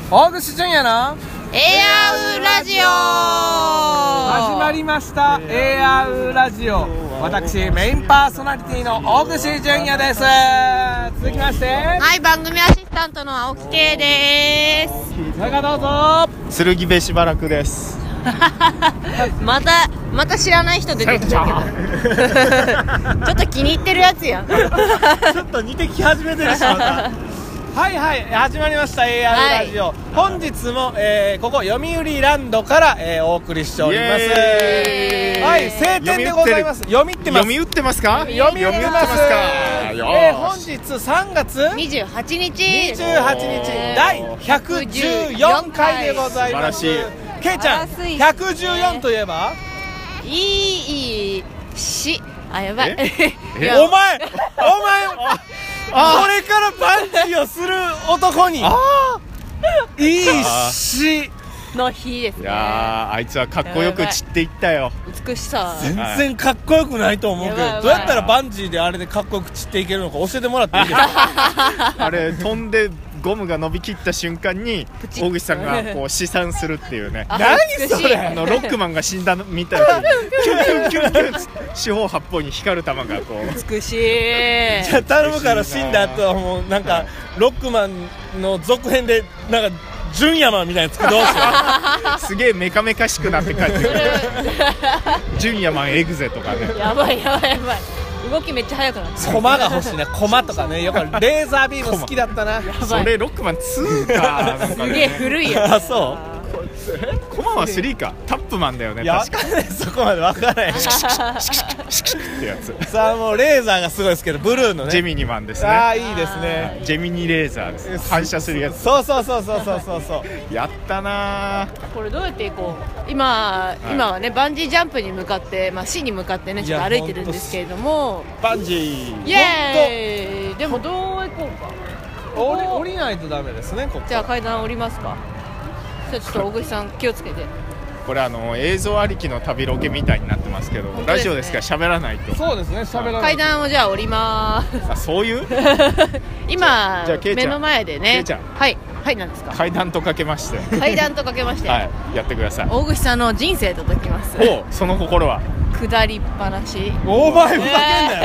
大串純也のエアウラジオ始まりました。エアウラジオ、私メインパーソナリティの大串純也です。続きまして、 はい、番組アシスタントの青木圭です。 それからどうぞ。 剣部しばらくです。 また知らない人出てきたけどちょっと気に入ってるやつやんちょっと似てき始めてるしまたはいはい、始まりました AR ラジオ、はい、本日も、ここ読売ランドから、お送りしております。はい、晴天でございます。読みってます。 読み打ってますか。 読み打ってますか。本日3月 28日第114回でございます。 素晴らしい。 ケイちゃん、114といえばいいし、あ、やばいお前これからバンジーをする男にいいしの日ですね。 いや、あいつはかっこよく散っていったよ。 美しさ全然かっこよくないと思うけど、どうやったらバンジーであれでかっこよく散っていけるのか教えてもらっていいですかあれ飛んでゴムが伸びきった瞬間に大口さんがこう試算するっていうね。 何それ。 ロックマンが死んだみたいなキュンキュンキュンキュン四方八方に光る玉がこう美しい。 じゃあ頼むから死んだ後はもうなんかロックマンの続編でなんか純山みたいなつくどうしようすげえメカメカしくなって帰ってくる純山エグゼとかね。 やばい動きめっちゃ速くなってコマが欲しいね。コマとかね、よくレーザービーム好きだったな。 それロックマン2かなんか、ね、 すげえ古いやつ。 あ、そうコマは3か。タップマンだよね。 いや、分かんない。そこまで分からないシキシキシキってやつ。 さあ、もうレーザーがすごいですけど、ブルーのねジェミニマンですね。 ああ、いいですね。 ジェミニレーザーです。反射するやつ。 そうやったな。 これどうやって行こう。今はね、バンジージャンプに向かって、市に向かってねちょっと歩いてるんですけれども、 バンジーイエーイ。でもどう行こうか。 降りないとダメですね。ここじゃあ階段降りますか。じゃあちょっと大口さん気をつけて。 これ映像ありきの旅ロケみたいになってますけど、ラジオですから喋らないと。 そうですね、喋らない。 階段をじゃあ降りまーす。 あ、そういう今じゃあケイちゃん、 目の前でね。 ケイちゃん、 はい何ですか。 階段とかけましてはい、 やってください。 大口さんの人生と解きます。 お、その心は下りっぱなし。 お前ふざ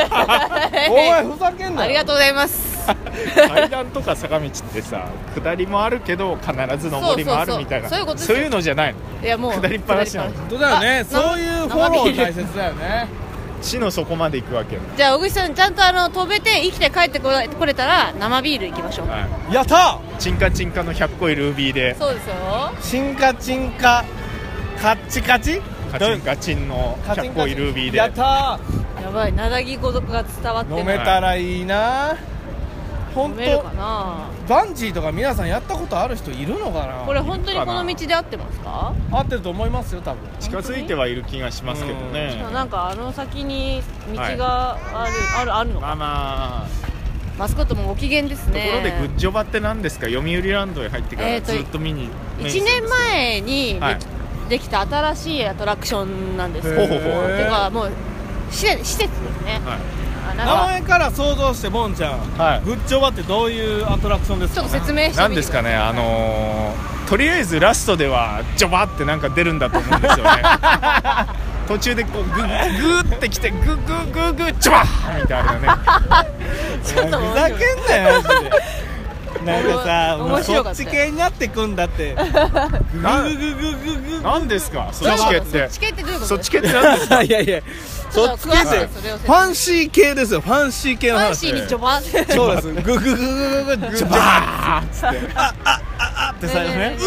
けんなよありがとうございます階段とか坂道ってさ、下りもあるけど必ず上りもあるみたいな、そういうのじゃないの。 いや、もう下りっぱなしなの。 本当だよね。そういうフォロー大切だよね。 地の底まで行くわけよ。 じゃあ大口さん、ちゃんと飛べて生きて帰ってこれたら生ビール行きましょう。 はい、 やったチンカチンカの100個いルービーで。 そうですよ。 チンカチンカカッチカチカチンカチンの100個いルービーで。 やったやばい、なだぎ語が伝わってる。 飲めたらいいな。本当飲めるかな。 バンジーとか皆さんやったことある人いるのかな。 これ本当にこの道で合ってますか。 合ってると思いますよ、多分。 近づいてはいる気がしますけどね。 なんか先に道があるのか。マスコットもご機嫌ですね。 ところでグッジョバって何ですか。読売ランドへ入ってからずっと見に、 1年前にできた新しいアトラクションなんですけど、てかもう施設ですね。 名前から想像してボンちゃん、グッジョバってどういうアトラクションですか。 ちょっと説明してみて。 何ですかね。とりあえずラストではジョバってなんか出るんだと思うんですよね途中でこうグーってきてグージョバーみたいなねちょっとふざけんなよマジで。なんかさ、そっち系になってくんだって何ですかそっち系って。 そっち系ってどういうこと。 そっち系って何ですかいやそっち系ってファンシー系ですよ。ファンシー系の話。 ファンシーにジョバー。 そうです。グジョバーっつってって最後ね。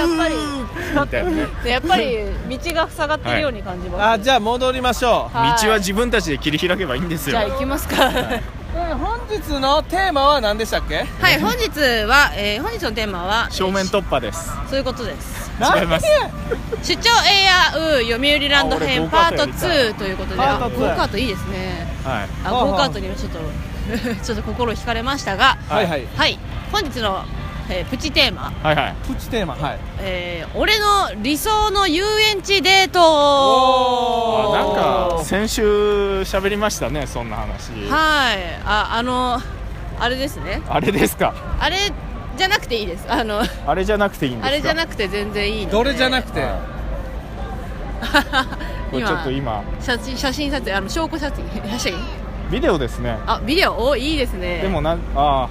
やっぱり道が塞がってるように感じます。 あ、じゃあ戻りましょう。 道は自分たちで切り開けばいいんですよ。 じゃあ行きますか本日のテーマは何でしたっけ。 はい、本日のテーマは正面突破です。 そういうことです。 違います。 出張エア読売ランド編パート2ということで、ゴーカートいいですね。ゴーカートにはちょっと心惹かれましたが、本日のプチテーマ、 プチテーマ、 俺の理想の遊園地デート。 なんか先週喋りましたね、そんな話。 あれですね。 あれですか。 あれじゃなくていいです。 あれじゃなくていいんですか？ あれじゃなくて全然いいので。 どれじゃなくてこれちょっと今写真撮影、証拠写真ビデオですね。 あ、ビデオ、いいですね。 でもいや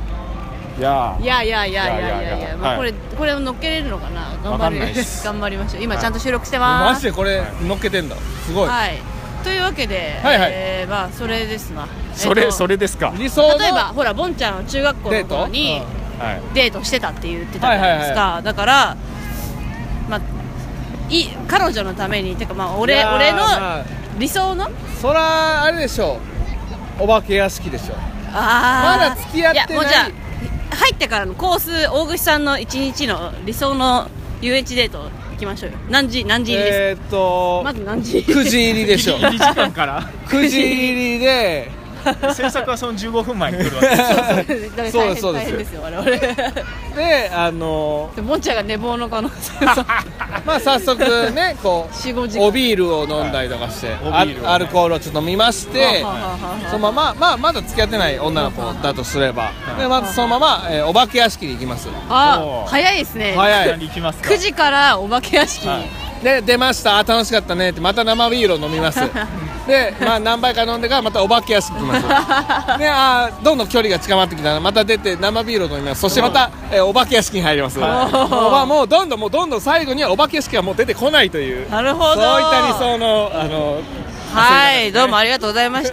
まあこれを乗っけれるのかな。頑張りましょう。今ちゃんと収録してます。 マジでこれ乗っけてんだ。すごい。 はい。というわけで、まあそれですな。 それですか。 理想の例えばほらボンちゃんは中学校の頃にデートしてたって言ってたじゃないですか。だからまあ彼女のためにてかまあ俺の理想のそらあれでしょう。お化け屋敷でしょ。まだ付き合ってない。 もうじゃあ入ってからのコース、大串さんの1日の理想の遊園地デート行きましょうよ。何時入りですか？まず何時 ？9時入りでしょ。 2時間から 9時入りで制作はその15分前に来るわけです。 そうです大変ですよ我々 でボンちゃんが寝坊の可能性まあ早速ねこうおビールを飲んだりとかして、アルコールをちょっと飲みまして、そのまままだ付き合ってない女の子だとすれば、でまずそのままお化け屋敷に行きます。 早いですね。 早い。 9時からお化け屋敷にで出ました。楽しかったねってまた生ビールを飲みますで、まあ、何杯か飲んでからまたお化け屋敷行きますでどんどん距離が近まってきたらまた出て生ビールを飲みます。そしてまた、お化け屋敷に入ります。もうどんどん最後にはお化け屋敷がもう出てこないという、 なるほど、 そういった理想のはい、どうもありがとうございました。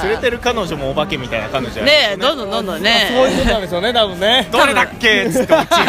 連れてる彼女もお化けみたいな彼女ね、どんどんね、 そういうことなんですよね、多分ね。 どれだっけっつって落ちる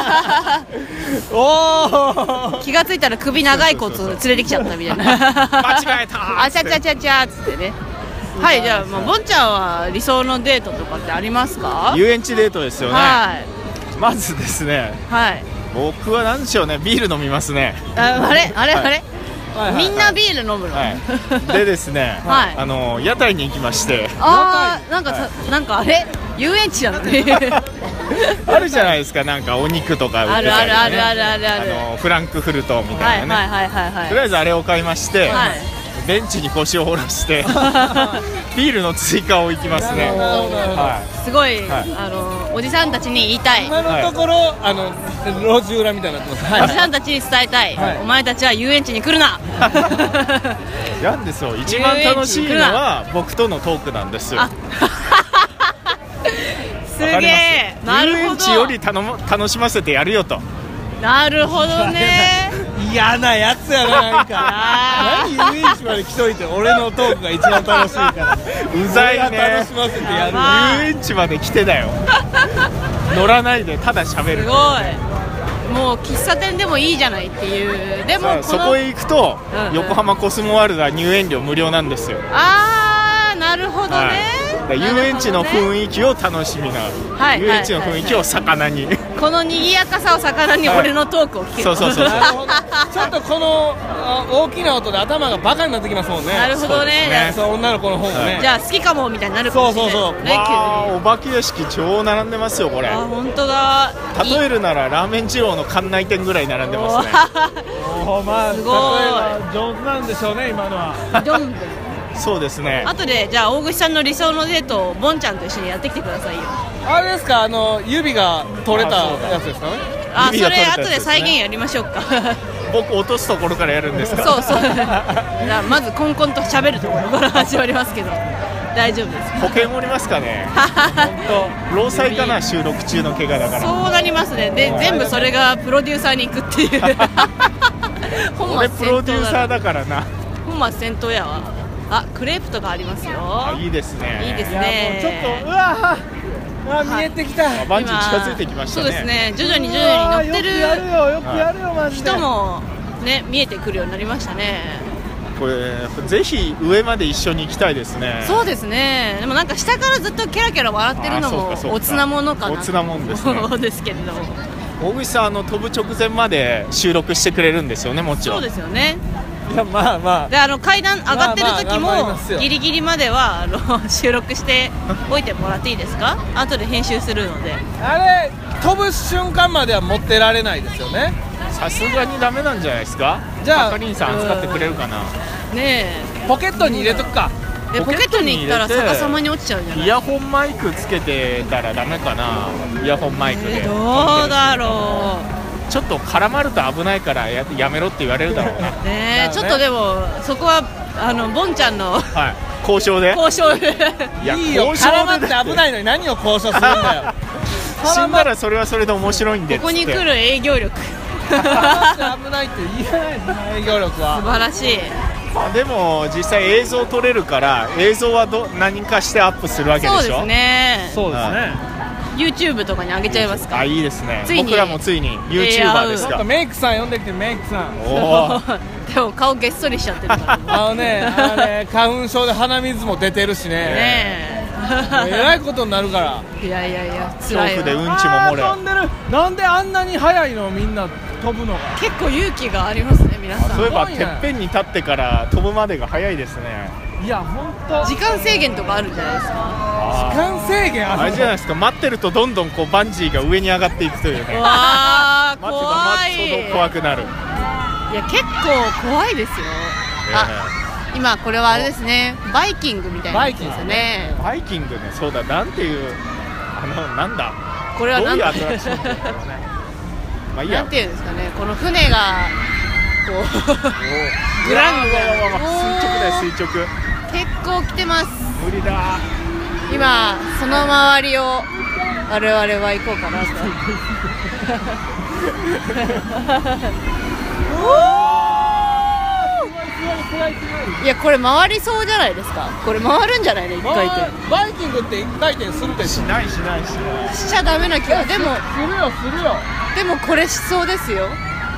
気がついたら首長い子連れてきちゃったみたいな間違えたあちゃっつってね。はい、じゃあ、ボンちゃんは理想のデートとかってありますか？ 遊園地デートですよね。 はい、 まずですね、 はい、 僕は何でしょうね、ビール飲みますね。 あれみんなビール飲むの、 でですね、屋台に行きまして、 なんかあれ遊園地なのねあるじゃないですか、なんかお肉とか売ってたりね、 あるフランクフルトみたいなね、とりあえずあれを買いまして、ベンチに腰を下ろしてビールの追加を行きますね。 すごい、おじさんたちに言いたい、 今のところ路地裏みたいになってます。 おじさんたちに伝えたい、お前たちは遊園地に来るななんですよ、一番楽しいのは僕とのトークなんですよ。 すげえ、なるほど、 遊園地より楽しませてやるよと。 なるほどね嫌なやつやな、なんか何遊園地まで来といて俺のトークが一番楽しいからうざいね、 楽しませてやる。 遊園地まで来てだよ乗らないでただ喋る。 すごい、もう喫茶店でもいいじゃないっていう。でもそこへ行くと、横浜コスモワールドは入園料無料なんですよ。 なるほどね、 遊園地の雰囲気を楽しみな、遊園地の雰囲気を魚に、 この賑やかさを魚に俺のトークを聞ける。 そうちょっとこの大きな音で頭がバカになってきますもんね。 なるほどね、 女の子の方もね、 じゃあ好きかもみたいになるかもしれない。 そうお化け屋敷超並んでますよこれ。 本当だ。 例えるならラーメン二郎の館内店ぐらい並んでますね。 まあすごい上手なんでしょうね今のは。 そうですね。 あとでじゃあ大串さんの理想のデートをボンちゃんと一緒にやってきてくださいよ。 あれですか、指が取れたやつですかね。 それ後で再現やりましょうか僕落とすところからやるんですか？ そうまずコンコンと喋るところから始まりますけど大丈夫ですか？ 保険おりますかね労災かな、収録中の怪我だから。 そうなりますね。で全部それがプロデューサーに行くっていう俺プロデューサーだからな。 本末転倒やわ。クレープとかありますよ。 いいですね。 いいですね。 ちょっと見えてきた。 バンジー近づいてきましたね。 そうですね、徐々に乗ってるよくやるよマジで。 人もね見えてくるようになりましたね。 これぜひ上まで一緒に行きたいですね。 そうですね。でもなんか下からずっとキャラキャラ笑ってるのもおつなものかな。 おつなもんですね。 そうですけれども、 大口さん飛ぶ直前まで収録してくれるんですよね、もちろん。 そうですよね。 まあで階段上がってる時もギリギリまでは収録しておいてもらっていいですか？後で編集するので。 あれ飛ぶ瞬間までは持ってられないですよね。 さすがにダメなんじゃないですか？ じゃあかりんさん扱ってくれるかな。 ねポケットに入れとくか。 ポケットに行ったら逆さまに落ちちゃうんじゃない？ イヤホンマイクつけてたらダメかな。イヤホンマイクで、 どうだろう。ちょっと絡まると危ないからやめろって言われるだろうな。 ね、ちょっとでもそこはボンちゃんの、 はい、交渉でいや、いいよ、絡まって危ないのに何を交渉するんだよ。 死んだらそれはそれで面白いんでっつって。 ここに来る営業力危ないって言えないですね、営業力は。 素晴らしい。 でも実際映像撮れるから映像は何かしてアップするわけでしょ。 そうですね。 そうですね。 YouTube とかに上げちゃいますか。 いいですね。僕らもついに YouTuber ですか。 メイクさん呼んできて、メイクさん。 でも顔げっそりしちゃってるから花粉症で鼻水も出てるしね。えらいことになるから。 いや辛いわ。 恐怖でうんちも漏れ。 飛んでる。なんであんなに速いの、みんな飛ぶのが。 結構勇気がありますね、皆さん。 そういえばてっぺんに立ってから飛ぶまでが早いですね。 いや、本当。 時間制限とかあるんじゃないですか。 時間制限あれじゃないですか。待ってるとどんどんこうバンジーが上に上がっていくというね。 わー、 待てば待つほど怖くなる。 いや、結構怖いですよ。今これはあれですね、バイキングみたいなやつですよね。 バイキングね。そうだ、なんていうなんだこれはどういうアトラクションだろうね。まあいいや。 なんていうんですかね、この船がこうグラング垂直だよ、垂直。 結構来てます。 無理だ。 今その周りを我々は行こうかなと。いや、これ回りそうじゃないですか。これ回るんじゃないの、一回転。 バイキングって一回転するでしょ。 しないしちゃダメな気が。でもするよ。 でもこれしそうですよ。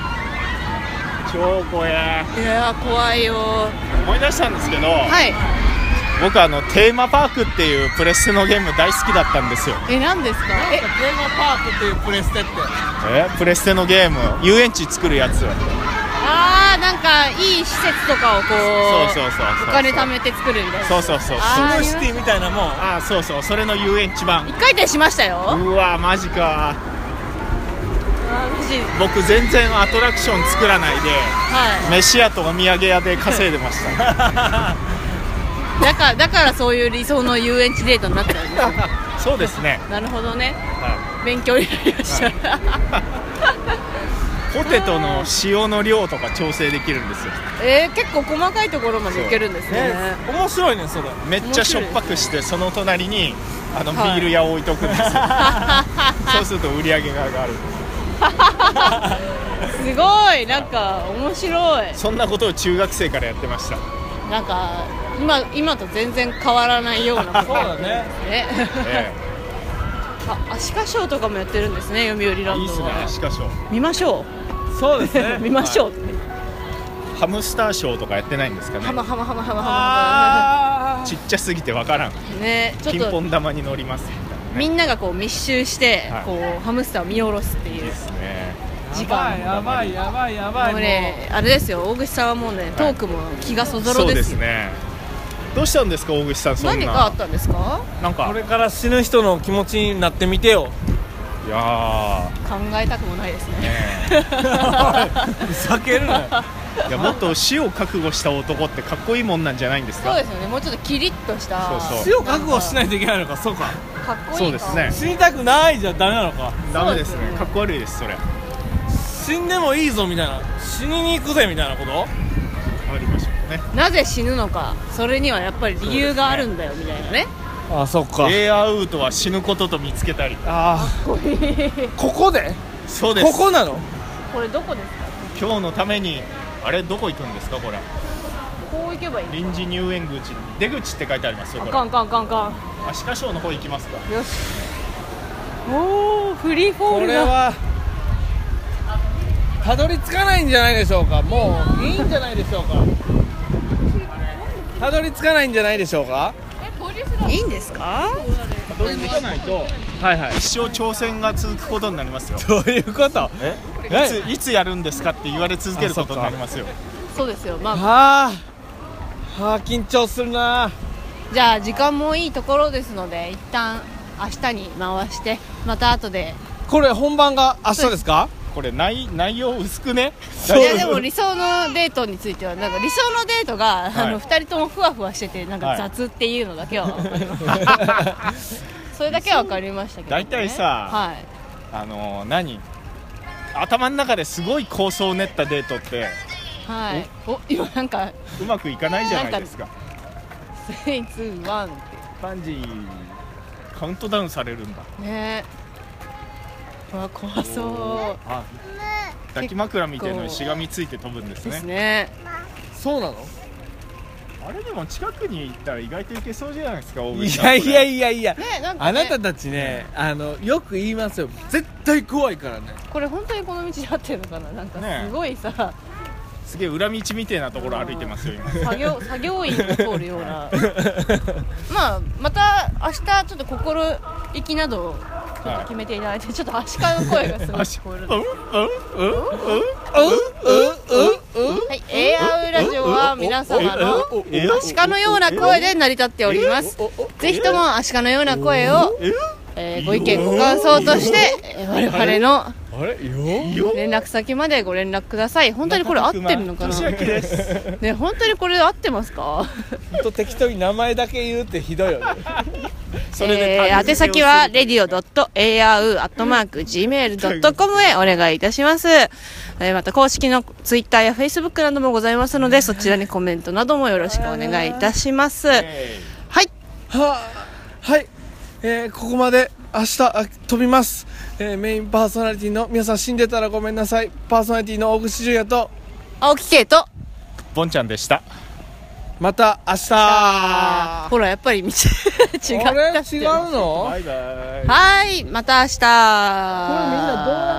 超怖え。 いや、怖いよ。 思い出したんですけど、 はい、 僕テーマパークっていうプレステのゲーム大好きだったんですよ。 何ですか？ テーマパークっていうプレステってプレステのゲーム、遊園地作るやつ。 なんかいい施設とかをこう、 そうお金貯めて作るみたいな。 そうスムーシティみたいなもん。 そうそれの遊園地版。 一回転しましたよ。 うわ、マジか。僕全然アトラクション作らないで、飯屋とお土産屋で稼いでました。 だからそういう理想の遊園地デートになっちゃうんですよ。 そうですね。 なるほどね。勉強になりました。 ポテトの塩の量とか調整できるんですよ。 結構細かいところまでいけるんですね。 面白いね、それ。 めっちゃしょっぱくしてその隣にビール屋を置いとくんですよ。そうすると売り上げが上がる。 すごい、なんか面白い。 そんなことを中学生からやってました。 なんか今と全然変わらないようなこと。 そうだね。 アシカショーとかもやってるんですね、読売ランドは。 いいですね、アシカショー。 見ましょう。そうですね。 見ましょう。 ハムスターショーとかやってないんですかね。 はまちっちゃすぎてわからんね。ちょっとピンポン玉に乗りますみたいなね。 みんながこう密集してこうハムスターを見下ろすっていう時間。 やばい。 もうね、あれですよ、大口さんはもうね、トークも気がそぞろですよ。 そうですね。どうしたんですか、大口さん。 何かあったんですか？ なんかこれから死ぬ人の気持ちになってみてよ。 いや考えたくもないですね。 避けるなよ。 いや、もっと死を覚悟した男ってかっこいいもんなんじゃないんですか？ そうですよね、もうちょっとキリッとした死を覚悟しないといけないのか。そうか、 かっこいい。 そうですね。 死にたくないじゃダメなのか。 ダメですね、かっこ悪いです。それ死んでもいいぞみたいな、死にに行くぜみたいなこと。 ありましょうね。 なぜ死ぬのか、それにはやっぱり理由があるんだよみたいなね。 そっか。 エアウートは死ぬことと見つけたり。 ここで。 そうです。 ここなの。 これどこですか？ 今日のために。あれ、どこ行くんですかこれ。 こう行けばいい。 臨時入園口、出口って書いてありますよ。これカンアシカショーの方行きますか。 よし。おー、フリーフォールだ。 これはたどり着かないんじゃないでしょうか。もういいんじゃないでしょうか。たどり着かないんじゃないでしょうか。 いいんですか？ たどり着かないと一生挑戦が続くことになりますよ。 どういうこと？ いつやるんですかって言われ続けることになりますよ。 そうですよ。 緊張するな。 じゃあ時間もいいところですので、一旦明日に回して、また後で。 これ本番が明日ですか？ これ内容薄くね。 いやでも理想のデートについてはなんか理想のデートが、2人ともふわふわしててなんか雑っていうのだけは分かりましたそれだけは分かりましたけど、ね、 大体さ、何頭の中ですごい構想を練ったデートって、今なんかうまくいかないじゃないですか。 3、2、1ってバンジーカウントダウンされるんだね。わ怖そう。 抱き枕みたいなのにしがみついて飛ぶんですね。 ですね。 そうなの？ あれでも近くに行ったら意外と行けそうじゃないですか。 いや、 ね、なんかね、 あなたたちね、よく言いますよ。絶対怖いからね。 これ本当にこの道で合ってるのかな。なんかすごいさ、ね、 すげえ裏道みたいなところ歩いてますよ今。 作業員が通るようなまた明日ちょっと心意気などちょっと決めていただいて、ちょっとアシカの声がすごい聞こえるので、はい、エアウラジオは皆様のアシカのような声で成り立っております。ぜひともアシカのような声を、ご意見ご感想として我々の連絡先までご連絡ください。本当にこれ合ってるのかなね、本当にこれ合ってますか？ 本当適当に名前だけ言うってひどいよね宛先は radio.aau@gmail.com へお願いいたします。また公式のツイッターやフェイスブックなどもございますので、そちらにコメントなどもよろしくお願いいたします。はい 、ここまで明日飛びます。メインパーソナリティの皆さん死んでたらごめんなさい。パーソナリティの大口純也と青木圭とボンちゃんでした。 また明日。 ほらやっぱり道違った違うの？ バイバイ。 はい、また明日。 これみんなどう